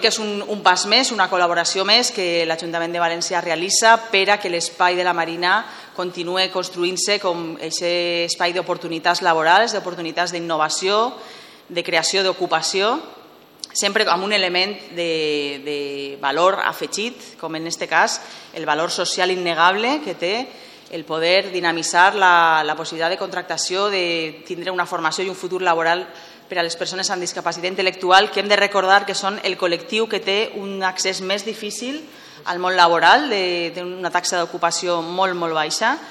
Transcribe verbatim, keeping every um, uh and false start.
que és un, un pas més, una col·laboració més que l'Ajuntament de València realitza per a que l'espai de la Marina continuï construint-se com aquest espai d'oportunitats laborals, d'oportunitats d'innovació, de creació d'ocupació, sempre amb un element de, de valor afegit, com en aquest cas el valor social innegable que té el poder dinamitzar la, la possibilitat de contractació, de tindre una formació i un futur laboral per a les persones amb discapacitat intel·lectual, que hem de recordar que són el col·lectiu que té un accés més difícil al món laboral, d'una taxa d'ocupació molt, molt baixa.